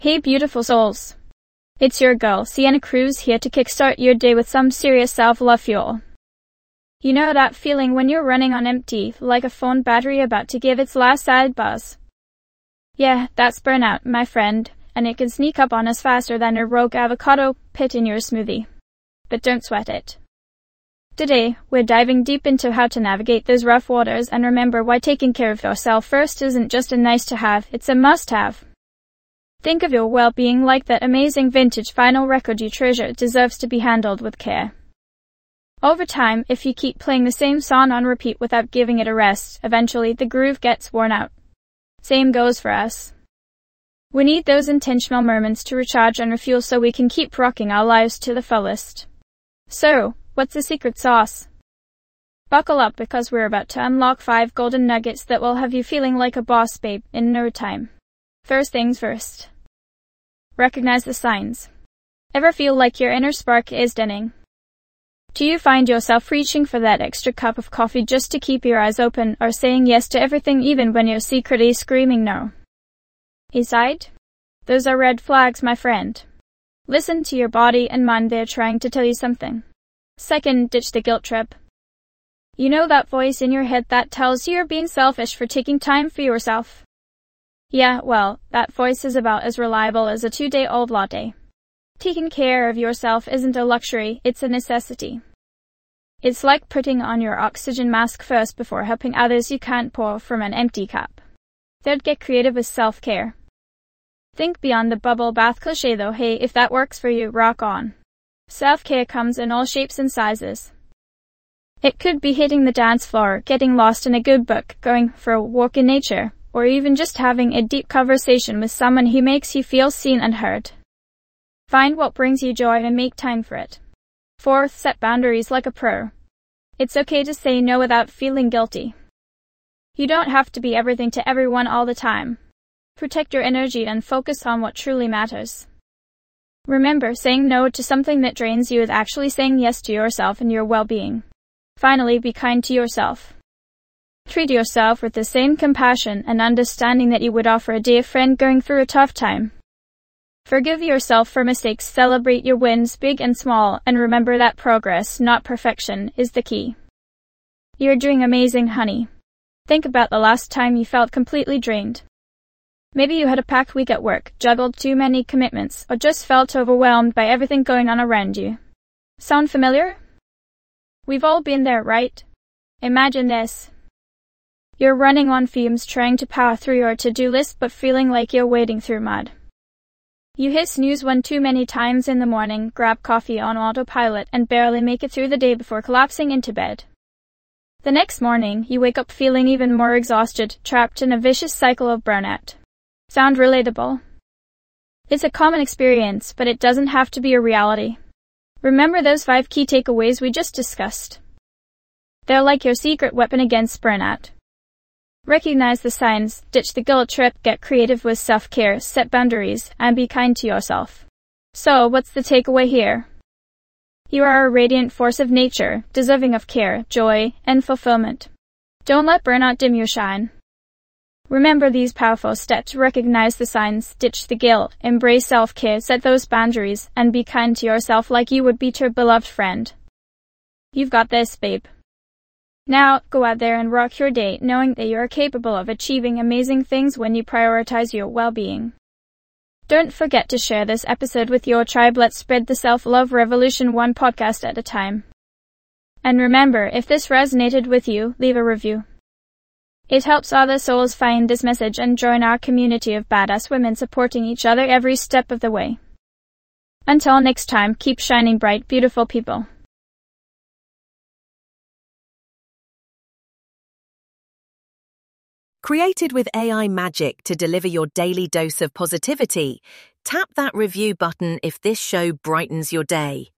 Hey beautiful souls. It's your girl, Sienna Cruz, here to kickstart your day with some serious self-love fuel. You know that feeling when you're running on empty, like a phone battery about to give its last sad buzz? Yeah, that's burnout, my friend, and it can sneak up on us faster than a rogue avocado pit in your smoothie. But don't sweat it. Today, we're diving deep into how to navigate those rough waters and remember why taking care of yourself first isn't just a nice to have, it's a must have. Think of your well-being like that amazing vintage vinyl record you treasure. It deserves to be handled with care. Over time, if you keep playing the same song on repeat without giving it a rest, eventually the groove gets worn out. Same goes for us. We need those intentional moments to recharge and refuel so we can keep rocking our lives to the fullest. So, what's the secret sauce? Buckle up because we're about to unlock 5 golden nuggets that will have you feeling like a boss babe in no time. First things first. Recognize the signs. Ever feel like your inner spark is dimming? Do you find yourself reaching for that extra cup of coffee just to keep your eyes open or saying yes to everything even when you're secretly screaming no? Inside? Those are red flags, my friend. Listen to your body and mind, they're trying to tell you something. Second, ditch the guilt trip. You know that voice in your head that tells you you're being selfish for taking time for yourself? Yeah, well, that voice is about as reliable as a 2-day-old latte. Taking care of yourself isn't a luxury, it's a necessity. It's like putting on your oxygen mask first before helping others. You can't pour from an empty cup. Third, get creative with self-care. Think beyond the bubble bath cliché though. Hey, if that works for you, rock on. Self-care comes in all shapes and sizes. It could be hitting the dance floor, getting lost in a good book, going for a walk in nature, or even just having a deep conversation with someone who makes you feel seen and heard. Find what brings you joy and make time for it. Fourth, set boundaries like a pro. It's okay to say no without feeling guilty. You don't have to be everything to everyone all the time. Protect your energy and focus on what truly matters. Remember, saying no to something that drains you is actually saying yes to yourself and your well-being. Finally, be kind to yourself. Treat yourself with the same compassion and understanding that you would offer a dear friend going through a tough time. Forgive yourself for mistakes, celebrate your wins, big and small, and remember that progress, not perfection, is the key. You're doing amazing, honey. Think about the last time you felt completely drained. Maybe you had a packed week at work, juggled too many commitments, or just felt overwhelmed by everything going on around you. Sound familiar? We've all been there, right? Imagine this. You're running on fumes trying to power through your to-do list but feeling like you're wading through mud. You hit snooze one too many times in the morning, grab coffee on autopilot, and barely make it through the day before collapsing into bed. The next morning, you wake up feeling even more exhausted, trapped in a vicious cycle of burnout. Sound relatable? It's a common experience, but it doesn't have to be a reality. Remember those 5 key takeaways we just discussed. They're like your secret weapon against burnout. Recognize the signs, ditch the guilt trip, get creative with self-care, set boundaries, and be kind to yourself. So, what's the takeaway here? You are a radiant force of nature, deserving of care, joy, and fulfillment. Don't let burnout dim your shine. Remember these powerful steps: recognize the signs, ditch the guilt, embrace self-care, set those boundaries, and be kind to yourself like you would be to a beloved friend. You've got this, babe. Now, go out there and rock your day, knowing that you are capable of achieving amazing things when you prioritize your well-being. Don't forget to share this episode with your tribe. Let's spread the self-love revolution, one podcast at a time. And remember, if this resonated with you, leave a review. It helps other souls find this message and join our community of badass women supporting each other every step of the way. Until next time, keep shining bright, beautiful people. Created with AI magic to deliver your daily dose of positivity, tap that review button if this show brightens your day.